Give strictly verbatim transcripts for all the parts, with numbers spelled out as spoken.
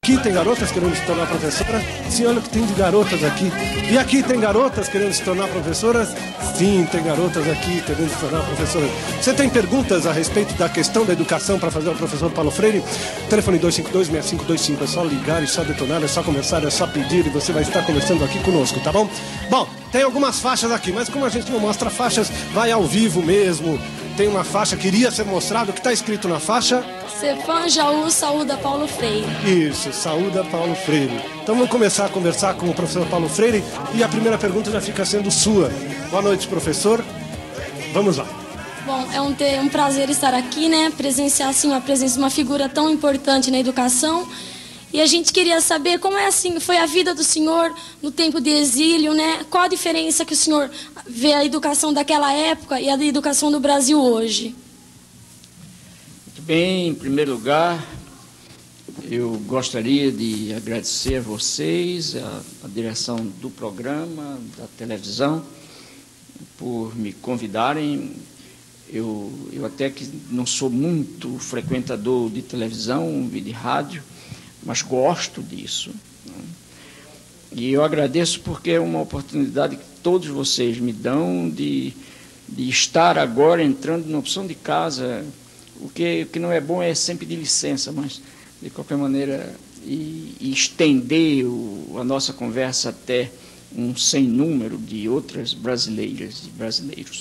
Aqui tem garotas querendo se tornar professora? Sim, olha o que tem de garotas aqui. E aqui tem garotas querendo se tornar professoras? Sim, tem garotas aqui querendo se tornar professoras. Você tem perguntas a respeito da questão da educação para fazer ao professor Paulo Freire? Telefone dois cinco dois, seis cinco dois cinco. É só ligar, é só detonar, é só conversar, é só pedir e você vai estar conversando aqui conosco, tá bom? Bom, tem algumas faixas aqui, mas como a gente não mostra faixas, vai ao vivo mesmo. Tem uma faixa que iria ser mostrado. O que está escrito na faixa? Cefam Jaú saúda Paulo Freire. Isso, saúda Paulo Freire. Então vamos começar a conversar com o professor Paulo Freire e a primeira pergunta já fica sendo sua. Boa noite, professor. Vamos lá. Bom, é um, ter, um prazer estar aqui, né? Presenciar assim, a presença de uma figura tão importante na educação. E a gente queria saber como é assim, foi a vida do senhor no tempo de exílio, né? Qual a diferença que o senhor vê a educação daquela época e a da educação do Brasil hoje? Muito bem, em primeiro lugar, eu gostaria de agradecer a vocês, a, a direção do programa, da televisão, por me convidarem. Eu, eu até que não sou muito frequentador de televisão e de rádio, mas gosto disso. E eu agradeço porque é uma oportunidade que todos vocês me dão de, de estar agora entrando na opção de casa. O que, o que não é bom é sempre de licença, mas, de qualquer maneira, e, e estender o, a nossa conversa até um sem número de outras brasileiras e brasileiros.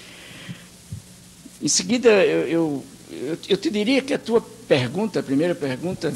Em seguida, eu, eu, eu, eu te diria que a tua pergunta, a primeira pergunta,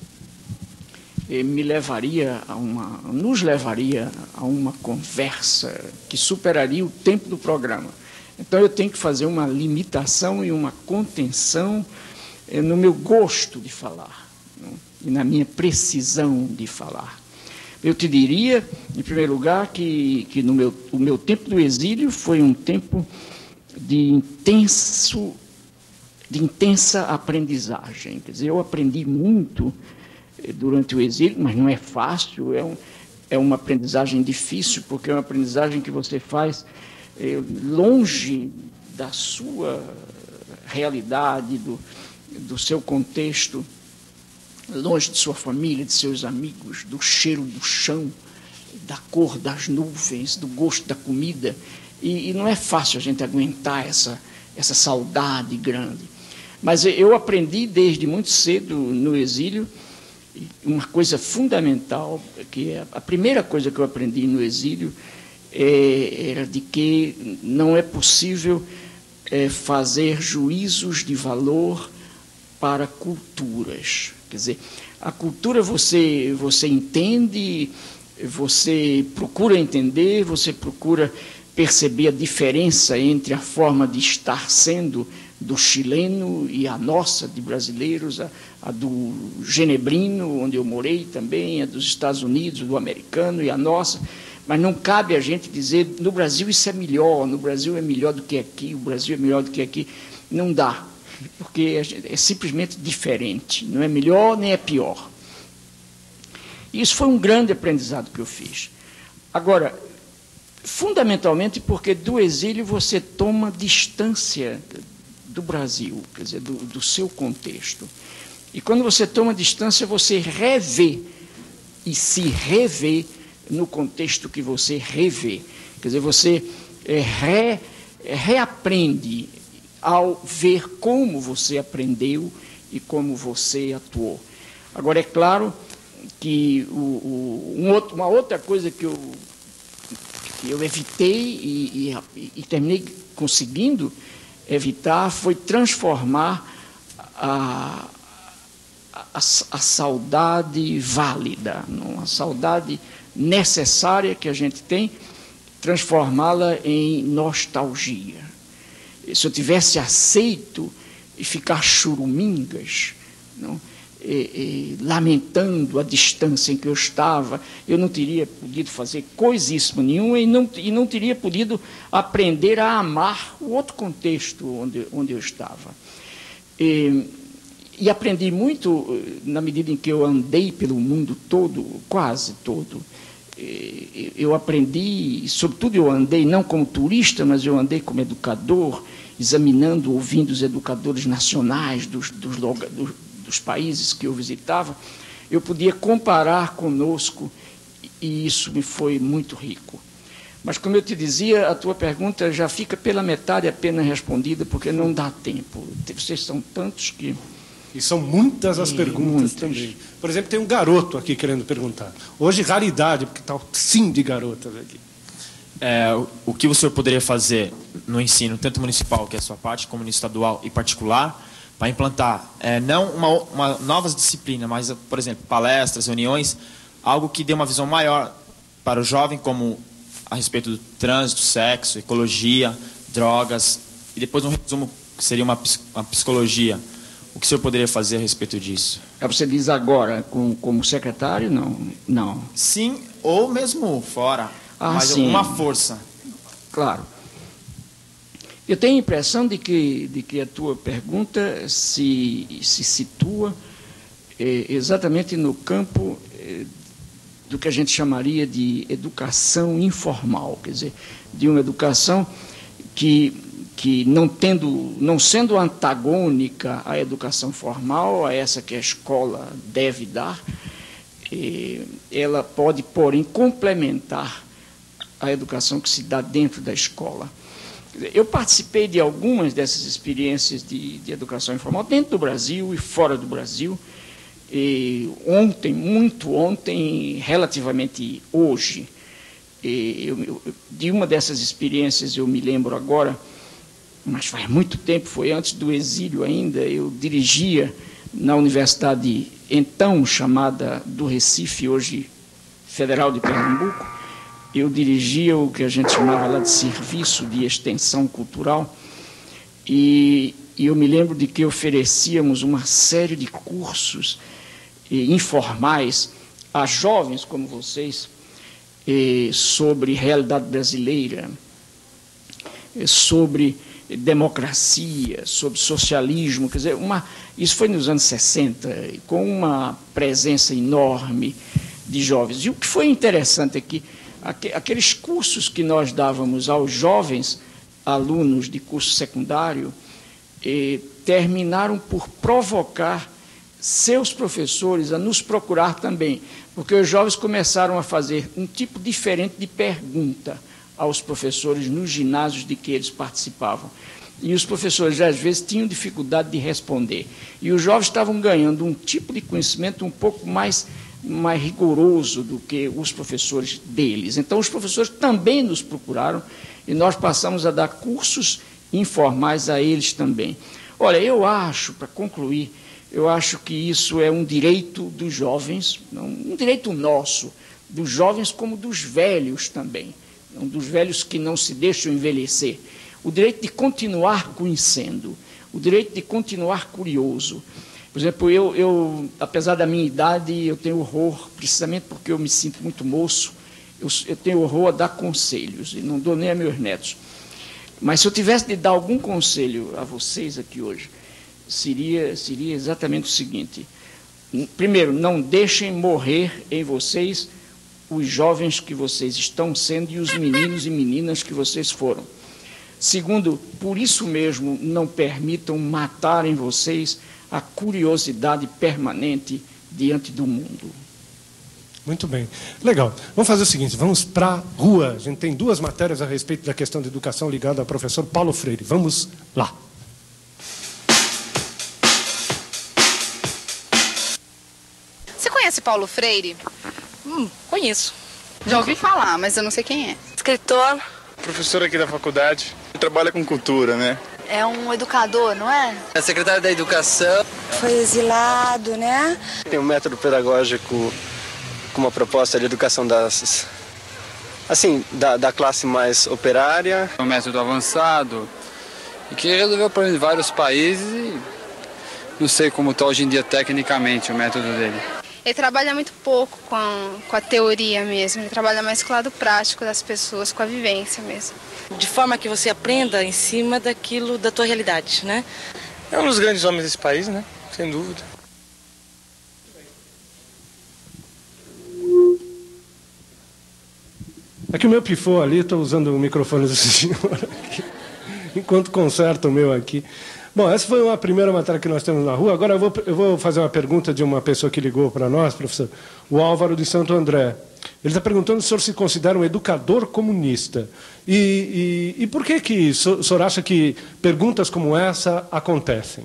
me levaria a uma, nos levaria a uma conversa que superaria o tempo do programa. Então, eu tenho que fazer uma limitação e uma contenção eh, no meu gosto de falar, né, e na minha precisão de falar. Eu te diria, em primeiro lugar, que, que no meu, o meu tempo do exílio foi um tempo de intenso, de intensa aprendizagem. Quer dizer, eu aprendi muito durante o exílio, mas não é fácil, é, um, é uma aprendizagem difícil, porque é uma aprendizagem que você faz é, longe da sua realidade, do, do seu contexto, longe de sua família, de seus amigos, do cheiro do chão, da cor das nuvens, do gosto da comida, e, e não é fácil a gente aguentar essa, essa saudade grande. Mas eu aprendi desde muito cedo no exílio uma coisa fundamental, que é a primeira coisa que eu aprendi no exílio é, era de que não é possível é, fazer juízos de valor para culturas. Quer dizer, a cultura você, você entende, você procura entender, você procura perceber a diferença entre a forma de estar sendo do chileno e a nossa, de brasileiros, a, a do genebrino, onde eu morei também, a dos Estados Unidos, do americano e a nossa, mas não cabe a gente dizer, no Brasil isso é melhor, no Brasil é melhor do que aqui, o Brasil é melhor do que aqui. Não dá, porque é simplesmente diferente, não é melhor nem é pior. Isso foi um grande aprendizado que eu fiz. Agora, fundamentalmente porque do exílio você toma distância do Brasil, quer dizer, do, do seu contexto. E quando você toma distância, você revê e se revê no contexto que você revê. Quer dizer, você é, re, é, reaprende ao ver como você aprendeu e como você atuou. Agora, é claro que o, o, um outro, uma outra coisa que eu, que eu evitei e, e, e terminei conseguindo evitar foi transformar a, a, a saudade válida, uma saudade necessária que a gente tem, transformá-la em nostalgia. Se eu tivesse aceito e ficar churumingas, não, e, e, lamentando a distância em que eu estava, eu não teria podido fazer coisíssima nenhuma e não, e não teria podido aprender a amar o outro contexto onde, onde eu estava. E, e aprendi muito na medida em que eu andei pelo mundo todo, quase todo. E, eu aprendi, sobretudo eu andei não como turista, mas eu andei como educador, examinando, ouvindo os educadores nacionais dos, dos, dos dos países que eu visitava, eu podia comparar conosco, e isso me foi muito rico. Mas, como eu te dizia, a tua pergunta já fica pela metade apenas respondida, porque não dá tempo. Vocês são tantos que... E são muitas as e perguntas muitas. também. Por exemplo, tem um garoto aqui querendo perguntar. Hoje, raridade, porque está sim de garotas aqui. É, o que o senhor poderia fazer no ensino, tanto municipal, que é a sua parte, como no estadual e particular, para implantar, é, não uma, uma novas disciplinas, mas, por exemplo, palestras, reuniões, algo que dê uma visão maior para o jovem, como a respeito do trânsito, sexo, ecologia, drogas, e depois um resumo que seria uma, uma psicologia. O que o senhor poderia fazer a respeito disso? Você diz agora, como, como secretário? Não, não. Sim, ou mesmo fora, ah, mas sim. Alguma força. Claro. Eu tenho a impressão de que, de que a tua pergunta se, se situa eh, exatamente no campo eh, do que a gente chamaria de educação informal, quer dizer, de uma educação que, que não, tendo, não sendo antagônica à educação formal, a essa que a escola deve dar, eh, ela pode, porém, complementar a educação que se dá dentro da escola. Eu participei de algumas dessas experiências de, de educação informal dentro do Brasil e fora do Brasil. E ontem, muito ontem, relativamente hoje, e eu, eu, de uma dessas experiências eu me lembro agora, mas faz muito tempo, foi antes do exílio ainda, eu dirigia na universidade então chamada do Recife, hoje Federal de Pernambuco. Eu dirigia o que a gente chamava lá de serviço de extensão cultural, e, e eu me lembro de que oferecíamos uma série de cursos eh, informais a jovens como vocês eh, sobre realidade brasileira, eh, sobre democracia, sobre socialismo, quer dizer, uma, isso foi nos anos sessenta, com uma presença enorme de jovens. E o que foi interessante é que aqueles cursos que nós dávamos aos jovens alunos de curso secundário eh, terminaram por provocar seus professores a nos procurar também, porque os jovens começaram a fazer um tipo diferente de pergunta aos professores nos ginásios de que eles participavam. E os professores, às vezes, tinham dificuldade de responder. E os jovens estavam ganhando um tipo de conhecimento um pouco mais mais rigoroso do que os professores deles. Então, os professores também nos procuraram e nós passamos a dar cursos informais a eles também. Olha, eu acho, para concluir, eu acho que isso é um direito dos jovens, um direito nosso, dos jovens como dos velhos também, dos velhos que não se deixam envelhecer, o direito de continuar conhecendo, o direito de continuar curioso. Por exemplo, eu, eu, apesar da minha idade, eu tenho horror, precisamente porque eu me sinto muito moço, eu, eu tenho horror a dar conselhos, e não dou nem a meus netos. Mas se eu tivesse de dar algum conselho a vocês aqui hoje, seria, seria exatamente o seguinte. Primeiro, não deixem morrer em vocês os jovens que vocês estão sendo e os meninos e meninas que vocês foram. Segundo, por isso mesmo, não permitam matar em vocês a curiosidade permanente diante do mundo. Muito bem. Legal. Vamos fazer o seguinte, vamos para a rua. A gente tem duas matérias a respeito da questão de educação ligada ao professor Paulo Freire. Vamos lá. Você conhece Paulo Freire? Hum, conheço. Já ouvi falar, mas eu não sei quem é. Escritor. Professor aqui da faculdade. Ele trabalha com cultura, né? É um educador, não é? É secretário da Educação. Foi exilado, né? Tem um método pedagógico com uma proposta de educação das, assim, da, da classe mais operária. É um método avançado e que resolveu para vários países e não sei como está hoje em dia tecnicamente o método dele. Ele trabalha muito pouco com a, com a teoria mesmo, ele trabalha mais com o lado prático das pessoas, com a vivência mesmo. De forma que você aprenda em cima daquilo, da tua realidade, né? É um dos grandes homens desse país, né? Sem dúvida. É que o meu pifou ali, estou usando o microfone do senhor aqui, enquanto conserto o meu aqui. Bom, essa foi uma primeira matéria que nós temos na rua. Agora eu vou, eu vou fazer uma pergunta de uma pessoa que ligou para nós, professor, o Álvaro de Santo André. Ele está perguntando se o senhor se considera um educador comunista. E, e, e por que, que o senhor acha que perguntas como essa acontecem?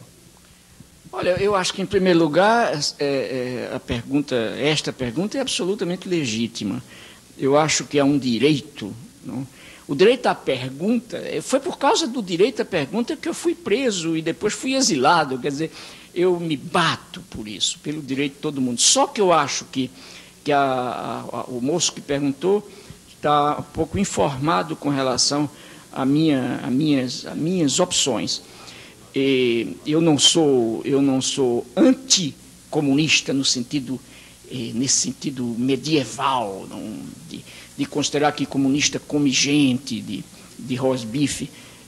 Olha, eu acho que, em primeiro lugar, é, é, a pergunta, esta pergunta é absolutamente legítima. Eu acho que é um direito. Não? O direito à pergunta, foi por causa do direito à pergunta que eu fui preso e depois fui exilado. Quer dizer, eu me bato por isso, pelo direito de todo mundo. Só que eu acho que, que a, a, o moço que perguntou está um pouco informado com relação a, minha, a, minhas, a minhas opções. E eu não sou, eu não sou anticomunista no sentido, nesse sentido medieval, não, de, de considerar que comunista come gente, de, de rosbife,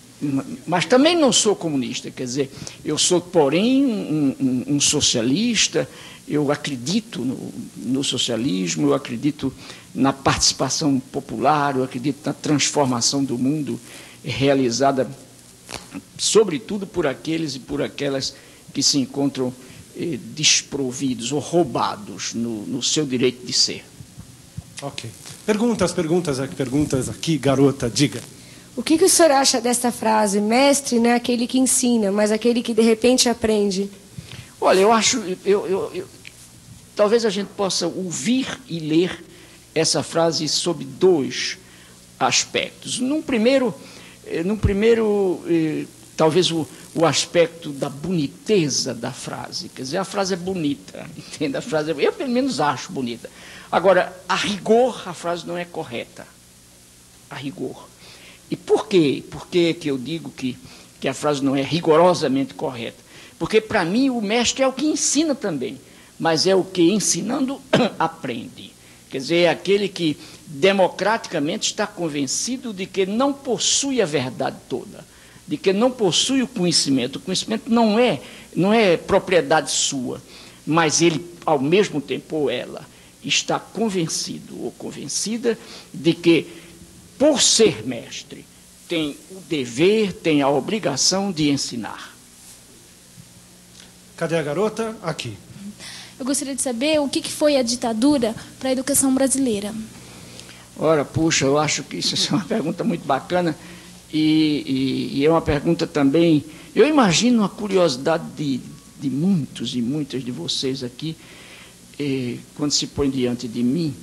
mas também não sou comunista, quer dizer, eu sou, porém, um, um, um socialista, eu acredito no, no socialismo, eu acredito na participação popular, eu acredito na transformação do mundo realizada, sobretudo por aqueles e por aquelas que se encontram eh, desprovidos ou roubados no, no seu direito de ser. Ok. Perguntas, perguntas, perguntas aqui, garota, diga. O que, que o senhor acha desta frase? Mestre não é aquele que ensina, mas aquele que de repente aprende. Olha, eu acho, eu, eu, eu, talvez a gente possa ouvir e ler essa frase sob dois aspectos. Num primeiro, num primeiro eh, talvez o, o aspecto da boniteza da frase. Quer dizer, a frase é bonita, entende? A frase é, eu, pelo menos, acho bonita. Agora, a rigor, a frase não é correta. A rigor. E por quê? Por que que eu digo que, que a frase não é rigorosamente correta? Porque, para mim, o mestre é o que ensina também, mas é o que, ensinando, aprende. Quer dizer, é aquele que democraticamente está convencido de que não possui a verdade toda, de que não possui o conhecimento. O conhecimento não é, não é propriedade sua, mas ele, ao mesmo tempo, ou ela, está convencido ou convencida de que, por ser mestre, tem o dever, tem a obrigação de ensinar. Cadê a garota? Aqui. Eu gostaria de saber o que foi a ditadura para a educação brasileira. Ora, puxa, eu acho que isso é uma pergunta muito bacana e, e, e é uma pergunta também... Eu imagino a curiosidade de, de muitos e muitas de vocês aqui, eh, quando se põem diante de mim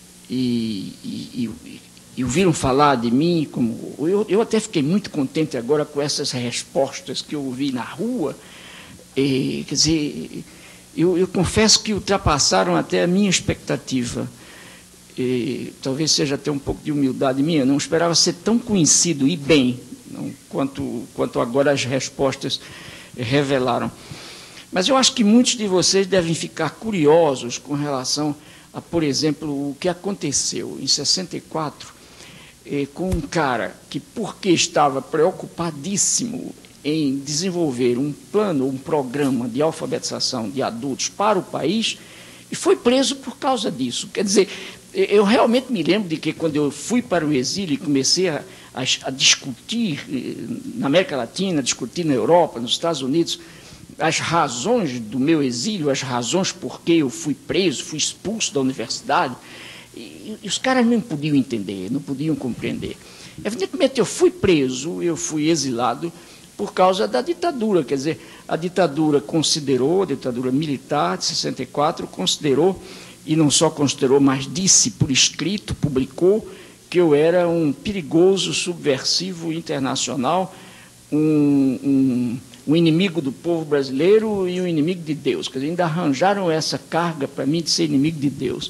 e, e, e, e ouviram falar de mim, como eu, eu até fiquei muito contente agora com essas respostas que eu ouvi na rua, eh, quer dizer... Eu, eu confesso que ultrapassaram até a minha expectativa. E, talvez seja até um pouco de humildade minha. Eu não esperava ser tão conhecido e bem, não, quanto, quanto agora as respostas revelaram. Mas eu acho que muitos de vocês devem ficar curiosos com relação a, por exemplo, o que aconteceu em sessenta e quatro eh, com um cara que, porque estava preocupadíssimo em desenvolver um plano, um programa de alfabetização de adultos para o país, e foi preso por causa disso. Quer dizer, eu realmente me lembro de que, quando eu fui para o exílio e comecei a, a, a discutir na América Latina, discutir na Europa, nos Estados Unidos, as razões do meu exílio, as razões por que eu fui preso, fui expulso da universidade, e, e os caras não podiam entender, não podiam compreender. Evidentemente, eu fui preso, eu fui exilado, por causa da ditadura. Quer dizer, a ditadura considerou, a ditadura militar de sessenta e quatro, considerou, e não só considerou, mas disse por escrito, publicou, que eu era um perigoso subversivo internacional, um, um, um inimigo do povo brasileiro e um inimigo de Deus. Quer dizer, ainda arranjaram essa carga para mim de ser inimigo de Deus.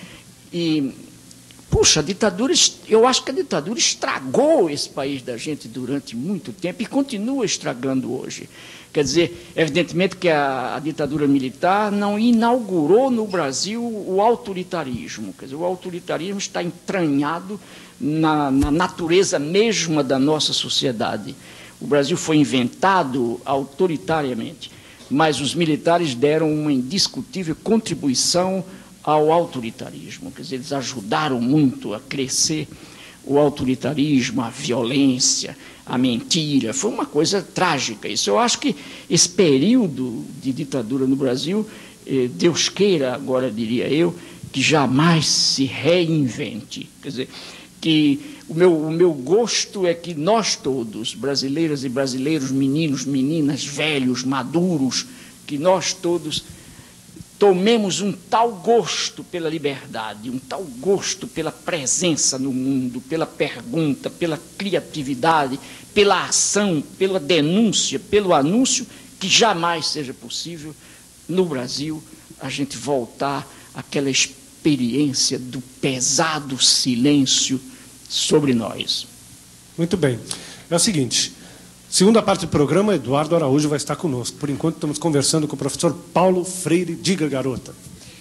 E... Puxa, a ditadura, eu acho que a ditadura estragou esse país da gente durante muito tempo e continua estragando hoje. Quer dizer, evidentemente que a, a ditadura militar não inaugurou no Brasil o autoritarismo. Quer dizer, o autoritarismo está entranhado na, na natureza mesma da nossa sociedade. O Brasil foi inventado autoritariamente, mas os militares deram uma indiscutível contribuição ao autoritarismo. Quer dizer, eles ajudaram muito a crescer o autoritarismo, a violência, a mentira. Foi uma coisa trágica isso. Eu acho que esse período de ditadura no Brasil, eh, Deus queira, agora diria eu, que jamais se reinvente. Quer dizer, que o meu, o meu gosto é que nós todos, brasileiras e brasileiros, meninos, meninas, velhos, maduros, que nós todos tomemos um tal gosto pela liberdade, um tal gosto pela presença no mundo, pela pergunta, pela criatividade, pela ação, pela denúncia, pelo anúncio, que jamais seja possível, no Brasil, a gente voltar àquela experiência do pesado silêncio sobre nós. Muito bem. É o seguinte, segunda parte do programa, Eduardo Araújo vai estar conosco. Por enquanto, estamos conversando com o professor Paulo Freire. Diga, garota.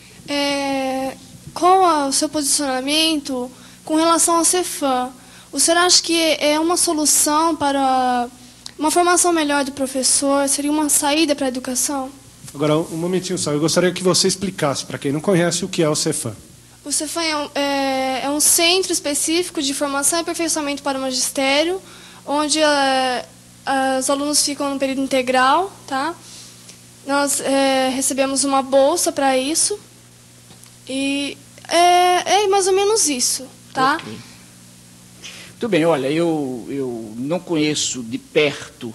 É, qual é o seu posicionamento com relação ao Cefam? O senhor acha que é uma solução para uma formação melhor do professor? Seria uma saída para a educação? Agora, um momentinho só. Eu gostaria que você explicasse, para quem não conhece, o que é o Cefam. O Cefam é um, é, é um centro específico de formação e aperfeiçoamento para o magistério, onde é, os alunos ficam no período integral, tá? Nós é, recebemos uma bolsa para isso e é, é mais ou menos isso, tá? Okay. Muito bem, olha, eu, eu não conheço de perto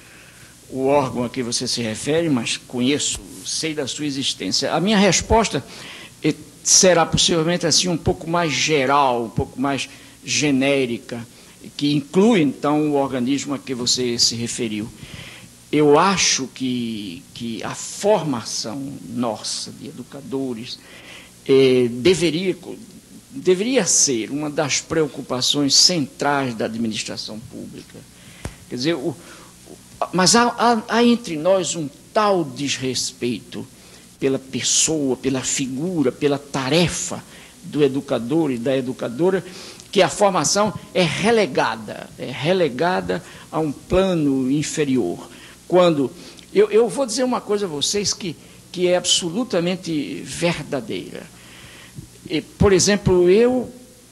o órgão a que você se refere, mas conheço, sei da sua existência. A minha resposta é, será possivelmente assim um pouco mais geral, um pouco mais genérica, que inclui, então, o organismo a que você se referiu. Eu acho que, que a formação nossa de educadores eh, deveria, deveria ser uma das preocupações centrais da administração pública. Quer dizer, o, o, mas há, há, há entre nós um tal desrespeito pela pessoa, pela figura, pela tarefa do educador e da educadora, que a formação é relegada, é relegada a um plano inferior. Quando, eu, eu vou dizer uma coisa a vocês que, que é absolutamente verdadeira. E, por exemplo, eu,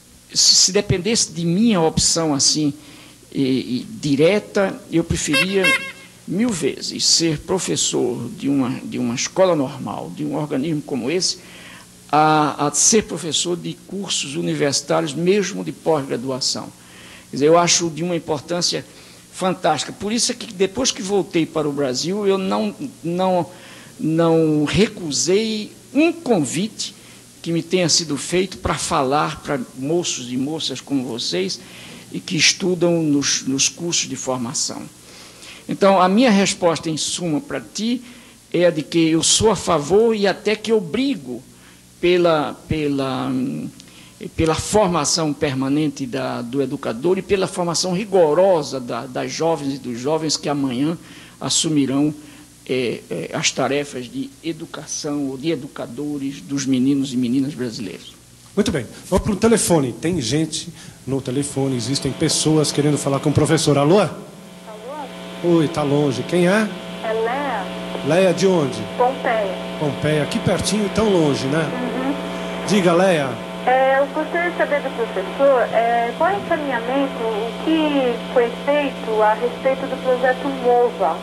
se dependesse de minha opção assim, e, e, direta, eu preferia mil vezes ser professor de uma, de uma escola normal, de um organismo como esse, A, a ser professor de cursos universitários, mesmo de pós-graduação. Quer dizer, eu acho de uma importância fantástica. Por isso é que, depois que voltei para o Brasil, eu não, não, não recusei um convite que me tenha sido feito para falar para moços e moças como vocês e que estudam nos, nos cursos de formação. Então, a minha resposta, em suma, para ti, é a de que eu sou a favor e até que obrigo Pela, pela, pela formação permanente da, do educador e pela formação rigorosa da, das jovens e dos jovens que amanhã assumirão é, é, as tarefas de educação ou de educadores dos meninos e meninas brasileiros. Muito bem. Vamos para o telefone. Tem gente no telefone, existem pessoas querendo falar com o professor. Alô? Alô? Oi, está longe. Quem é? É Leia. Leia de onde? Pompeia. Pompeia, aqui pertinho e tão longe, né? Uhum. Diga, Leia. É, eu gostaria de saber do professor é, qual é o encaminhamento, o que foi feito a respeito do projeto MOVA.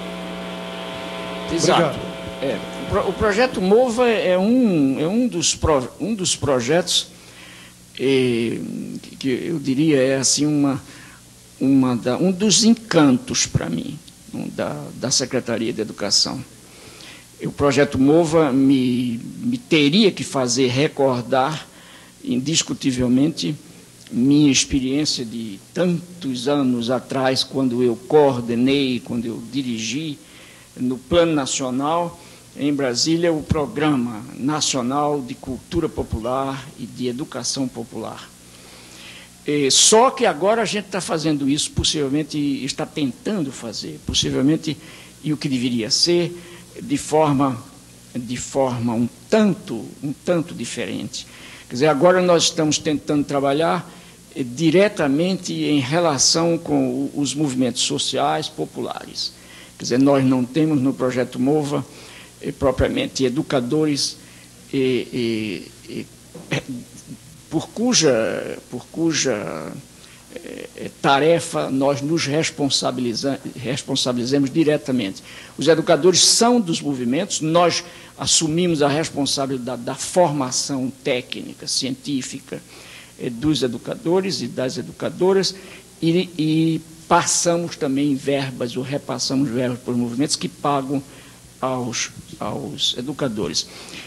Exato. É, o, o projeto MOVA é um, é um, dos, pro, um dos projetos é, que eu diria é assim uma, uma da, um dos encantos para mim um, da, da Secretaria de Educação. O projeto MOVA me, me teria que fazer recordar, indiscutivelmente, minha experiência de tantos anos atrás, quando eu coordenei, quando eu dirigi, no Plano Nacional, em Brasília, o Programa Nacional de Cultura Popular e de Educação Popular. E, só que agora a gente está fazendo isso, possivelmente, está tentando fazer, possivelmente, e o que deveria ser, de forma, de forma um tanto, um tanto diferente. Quer dizer, agora nós estamos tentando trabalhar eh, diretamente em relação com o, os movimentos sociais populares. Quer dizer, nós não temos no projeto MOVA eh, propriamente educadores eh, eh, eh, por cuja, por cuja é, tarefa nós nos responsabiliza, responsabilizamos diretamente. Os educadores são dos movimentos, nós assumimos a responsabilidade da formação técnica, científica é, dos educadores e das educadoras e, e passamos também verbas, ou repassamos verbas para os movimentos que pagam aos, aos educadores.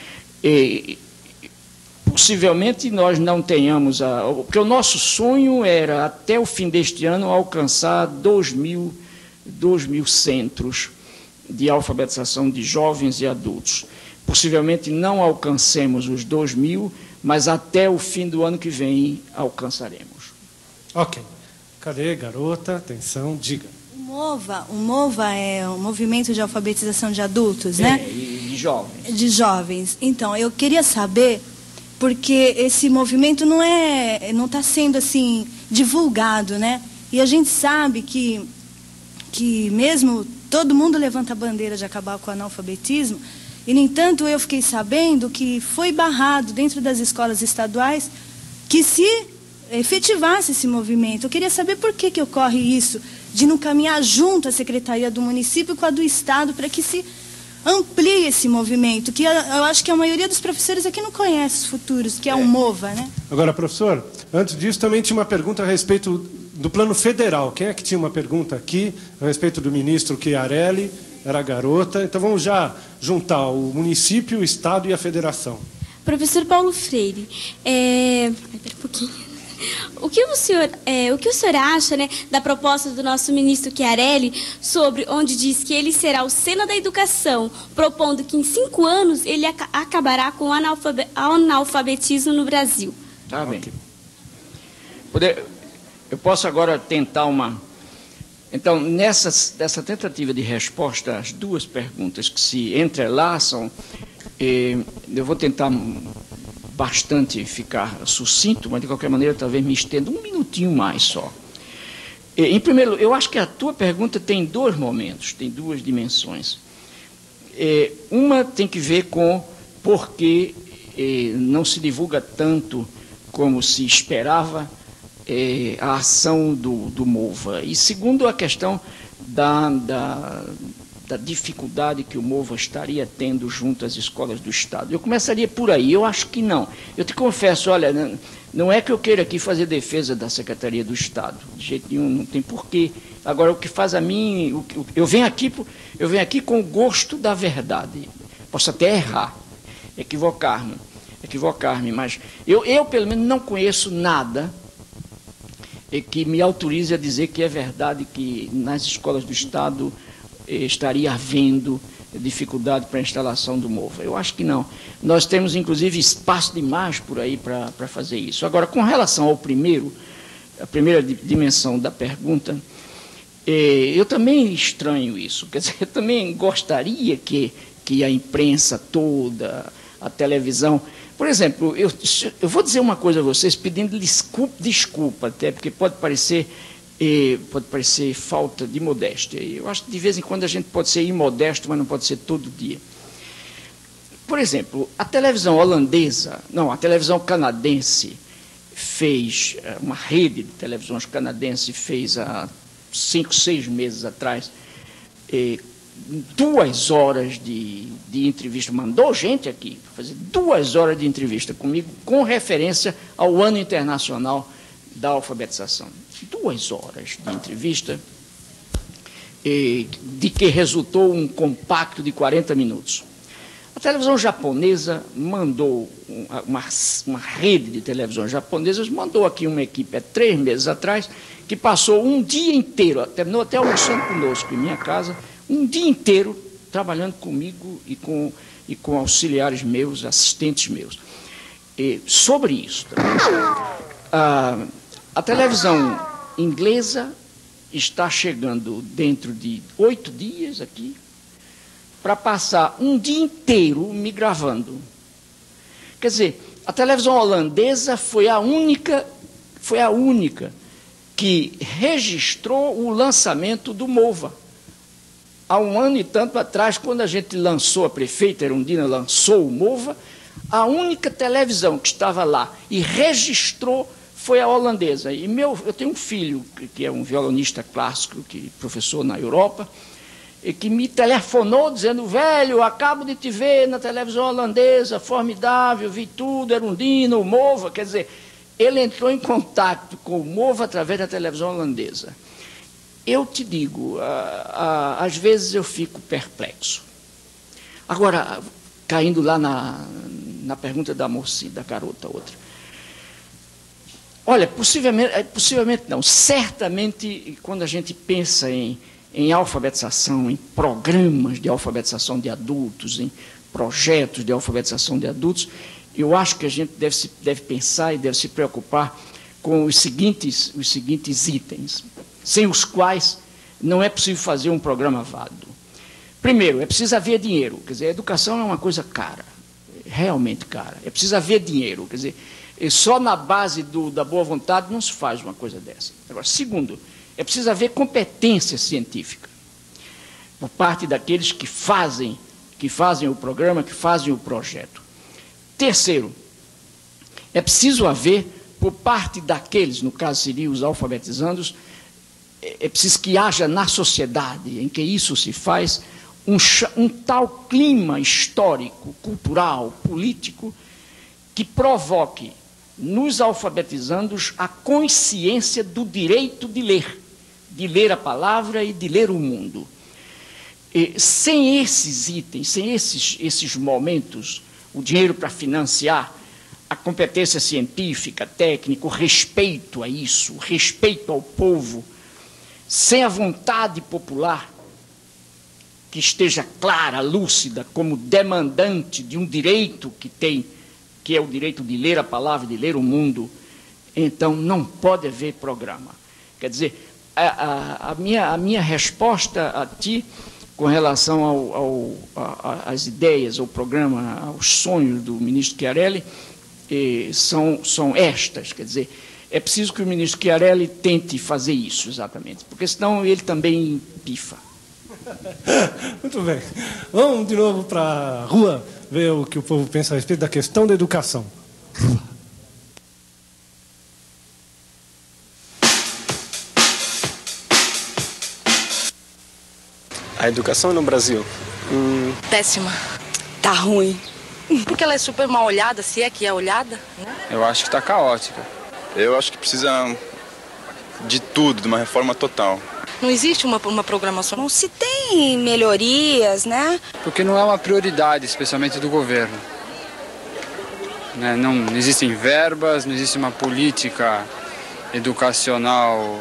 E, possivelmente nós não tenhamos, a, porque o nosso sonho era, até o fim deste ano, alcançar dois mil, dois mil centros de alfabetização de jovens e adultos. Possivelmente não alcancemos os dois mil, mas até o fim do ano que vem alcançaremos. Ok. Cadê, garota? Atenção, diga. O MOVA, o MOVA é um movimento de alfabetização de adultos, é, né? E de jovens. De jovens. Então, eu queria saber, porque esse movimento não é, não está sendo assim divulgado, né? E a gente sabe que, que mesmo todo mundo levanta a bandeira de acabar com o analfabetismo, e, no entanto, eu fiquei sabendo que foi barrado dentro das escolas estaduais que se efetivasse esse movimento. Eu queria saber por que, que ocorre isso, de não caminhar junto a Secretaria do Município com a do Estado, para que se amplie esse movimento, que eu acho que a maioria dos professores aqui não conhece os futuros, que é, é. o MOVA, né? Agora, professor, antes disso também tinha uma pergunta a respeito do plano federal. Quem é que tinha uma pergunta aqui a respeito do ministro Chiarelli? Era a garota. Então vamos já juntar o município, o Estado e a federação. Professor Paulo Freire, é... Espera um pouquinho. O que o senhor, é, o que o senhor acha, né, da proposta do nosso ministro Chiarelli, sobre onde diz que ele será o Senna da Educação, propondo que em cinco anos ele ac acabará com o analfabe analfabetismo no Brasil? Tá bem. Poder, eu posso agora tentar uma... Então, nessa, nessa tentativa de resposta às duas perguntas que se entrelaçam, eh, eu vou tentar bastante ficar sucinto, mas de qualquer maneira talvez me estenda um minutinho mais só. Eh, em primeiro lugar, eu acho que a tua pergunta tem dois momentos, tem duas dimensões. Eh, uma tem que ver com por que eh, não se divulga tanto como se esperava É, a ação do, do MOVA. E segundo, a questão da, da, da dificuldade que o MOVA estaria tendo junto às escolas do Estado. Eu começaria por aí. Eu acho que não. Eu te confesso, olha, não, não é que eu queira aqui fazer defesa da Secretaria do Estado. De jeito nenhum, não tem porquê. Agora, o que faz a mim... O, o, eu, venho aqui, eu venho aqui com o gosto da verdade. Posso até errar, equivocar-me, equivocar-me, mas eu, eu, pelo menos, não conheço nada que me autorize a dizer que é verdade que nas escolas do Estado eh, estaria havendo dificuldade para a instalação do MOVA. Eu acho que não. Nós temos, inclusive, espaço demais por aí para fazer isso. Agora, com relação ao primeiro, a primeira dimensão da pergunta, eh, eu também estranho isso. Quer dizer, eu também gostaria que, que a imprensa toda, a televisão... Por exemplo, eu, eu vou dizer uma coisa a vocês, pedindo desculpa, desculpa até, porque pode parecer, eh, pode parecer falta de modéstia. Eu acho que de vez em quando a gente pode ser imodesto, mas não pode ser todo dia. Por exemplo, a televisão holandesa, não, a televisão canadense fez, uma rede de televisões canadense fez há cinco, seis meses atrás, eh, duas horas de, de entrevista, mandou gente aqui fazer duas horas de entrevista comigo, com referência ao Ano Internacional da Alfabetização. Duas horas de entrevista, eh, de que resultou um compacto de quarenta minutos. A televisão japonesa mandou, uma, uma rede de televisões japonesas mandou aqui uma equipe, há três meses atrás, que passou um dia inteiro, terminou até almoçando conosco em minha casa, um dia inteiro trabalhando comigo e com, e com auxiliares meus, assistentes meus. E sobre isso, a, a televisão inglesa está chegando dentro de oito dias aqui para passar um dia inteiro me gravando. Quer dizer, a televisão holandesa foi a única, foi a única que registrou o lançamento do MOVA. Há um ano e tanto atrás, quando a gente lançou, a prefeita Erundina lançou o MOVA, A única televisão que estava lá e registrou foi a holandesa. E meu, eu tenho um filho, que é um violonista clássico, que é professor na Europa, e que me telefonou dizendo, velho, acabo de te ver na televisão holandesa, formidável, vi tudo, Erundina, o Mova. Quer dizer, ele entrou em contato com o Mova através da televisão holandesa. Eu te digo, a, a, às vezes eu fico perplexo. Agora, caindo lá na, na pergunta da mocinha, da garota, outra. Olha, possivelmente, possivelmente não, certamente, quando a gente pensa em, em alfabetização, em programas de alfabetização de adultos, em projetos de alfabetização de adultos, eu acho que a gente deve, se, deve pensar e deve se preocupar com os seguintes, os seguintes itens, sem os quais não é possível fazer um programa válido. Primeiro, é preciso haver dinheiro. Quer dizer, a educação é uma coisa cara, realmente cara. É preciso haver dinheiro. Quer dizer, só na base do, da boa vontade não se faz uma coisa dessa. Agora, segundo, é preciso haver competência científica por parte daqueles que fazem, que fazem o programa, que fazem o projeto. Terceiro, é preciso haver, por parte daqueles, no caso seriam os alfabetizandos, é preciso que haja na sociedade em que isso se faz um, um tal clima histórico, cultural, político, que provoque nos alfabetizandos a consciência do direito de ler, de ler a palavra e de ler o mundo. E, sem esses itens, sem esses, esses momentos, o dinheiro para financiar, a competência científica, técnica, o respeito a isso, o respeito ao povo, sem a vontade popular que esteja clara, lúcida, como demandante de um direito que tem, que é o direito de ler a palavra, de ler o mundo, então não pode haver programa. Quer dizer, a, a, a, minha, a minha resposta a ti, com relação ao, ao, a, às ideias, ao programa, aos sonhos do ministro Chiarelli, eh, são, são estas, quer dizer, é preciso que o ministro Chiarelli tente fazer isso, exatamente, porque senão ele também pifa. Muito bem. Vamos de novo para a rua ver o que o povo pensa a respeito da questão da educação. A educação no Brasil? Hum... Péssima. Tá ruim. Porque ela é super mal olhada, se é que é olhada. Né? Eu acho que tá caótica. Eu acho que precisa de tudo, de uma reforma total. Não existe uma, uma programação. Não se tem melhorias, né? Porque não é uma prioridade, especialmente do governo. Né? Não, não existem verbas, não existe uma política educacional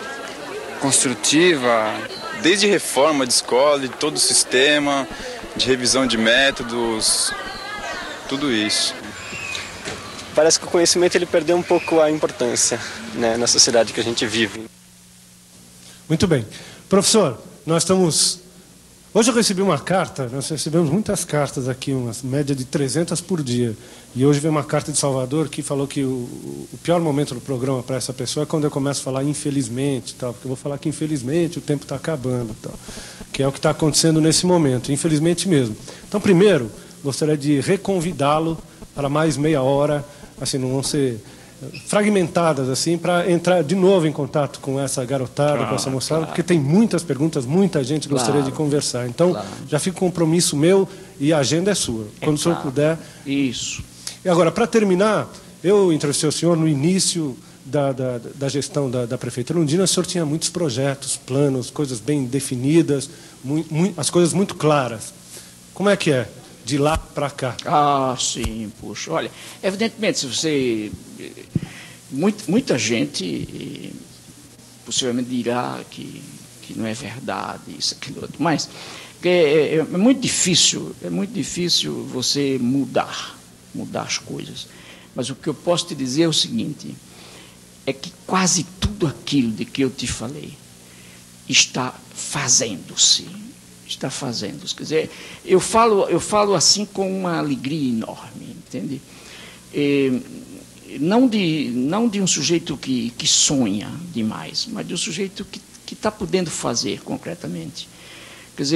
construtiva. Desde reforma de escola, de todo o sistema, de revisão de métodos, tudo isso. Parece que o conhecimento ele perdeu um pouco a importância, né, na sociedade que a gente vive. Muito bem. Professor, nós estamos... Hoje eu recebi uma carta, nós recebemos muitas cartas aqui, uma média de trezentas por dia. E hoje veio uma carta de Salvador que falou que o, o pior momento do programa para essa pessoa é quando eu começo a falar infelizmente, tal, porque eu vou falar que infelizmente o tempo está acabando, tal, que é o que está acontecendo nesse momento, infelizmente mesmo. Então, primeiro, gostaria de reconvidá-lo para mais meia hora, assim, não vão ser fragmentadas, assim, para entrar de novo em contato com essa garotada, claro, com essa moçada, claro. Porque tem muitas perguntas, muita gente gostaria claro. de conversar. Então, claro. já fica o compromisso meu e a agenda é sua. É Quando claro. o senhor puder. Isso. E agora, para terminar, eu entrevistei o senhor no início da, da, da gestão da, da prefeita Erundina. O senhor tinha muitos projetos, planos, coisas bem definidas, muito, muito, as coisas muito claras. Como é que é? De lá para cá. Ah, sim, puxa. Olha, evidentemente, se você... Muita, muita gente possivelmente dirá que, que não é verdade, isso, aquilo, outro. Mas é, é, é muito difícil, é muito difícil você mudar, mudar as coisas. Mas o que eu posso te dizer é o seguinte, é que quase tudo aquilo de que eu te falei está fazendo-se. Está fazendo-se. Quer dizer, eu falo, eu falo assim com uma alegria enorme, entende? E, não, de, não de um sujeito que, que sonha demais, mas de um sujeito que está podendo fazer concretamente. Quer dizer,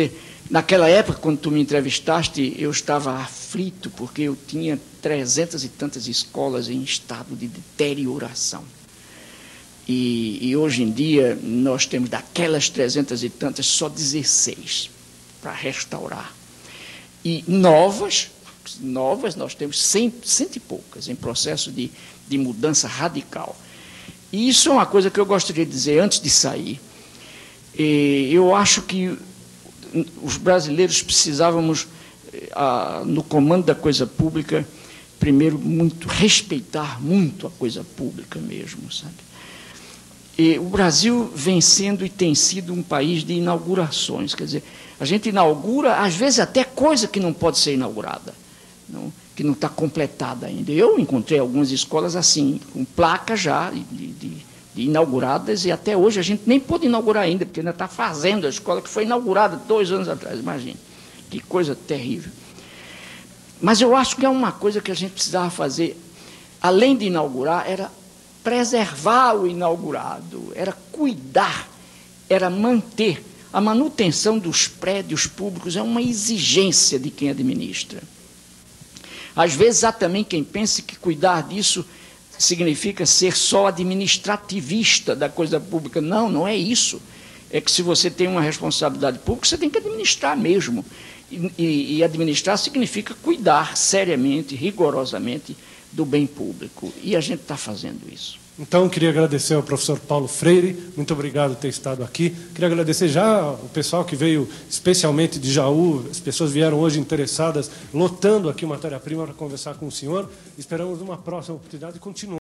Naquela época, quando tu me entrevistaste, eu estava aflito, porque eu tinha trezentas e tantas escolas em estado de deterioração. E, e hoje em dia, nós temos daquelas trezentas e tantas, só dezesseis para restaurar. E novas, novas nós temos cem, cento e poucas, em processo de, de mudança radical. E isso é uma coisa que eu gostaria de dizer antes de sair. E eu acho que os brasileiros precisávamos, ah, no comando da coisa pública, primeiro, muito respeitar muito a coisa pública mesmo, sabe? E o Brasil vem sendo e tem sido um país de inaugurações, quer dizer, a gente inaugura, às vezes, até coisa que não pode ser inaugurada, não, que não está completada ainda. Eu encontrei algumas escolas assim, com placas já de, de, de inauguradas, e até hoje a gente nem pôde inaugurar ainda, porque ainda está fazendo a escola que foi inaugurada dois anos atrás, imagine. Que coisa terrível. Mas eu acho que é uma coisa que a gente precisava fazer, além de inaugurar, era preservar o inaugurado, era cuidar, era manter. A manutenção dos prédios públicos é uma exigência de quem administra. Às vezes há também quem pense que cuidar disso significa ser só administrativista da coisa pública. Não, não é isso. É que se você tem uma responsabilidade pública, você tem que administrar mesmo. E, e, e administrar significa cuidar seriamente, rigorosamente do bem público. E a gente está fazendo isso. Então, queria agradecer ao professor Paulo Freire, muito obrigado por ter estado aqui. Queria agradecer já o pessoal que veio especialmente de Jaú, as pessoas vieram hoje interessadas, lotando aqui matéria-prima para conversar com o senhor. Esperamos uma próxima oportunidade de continuar.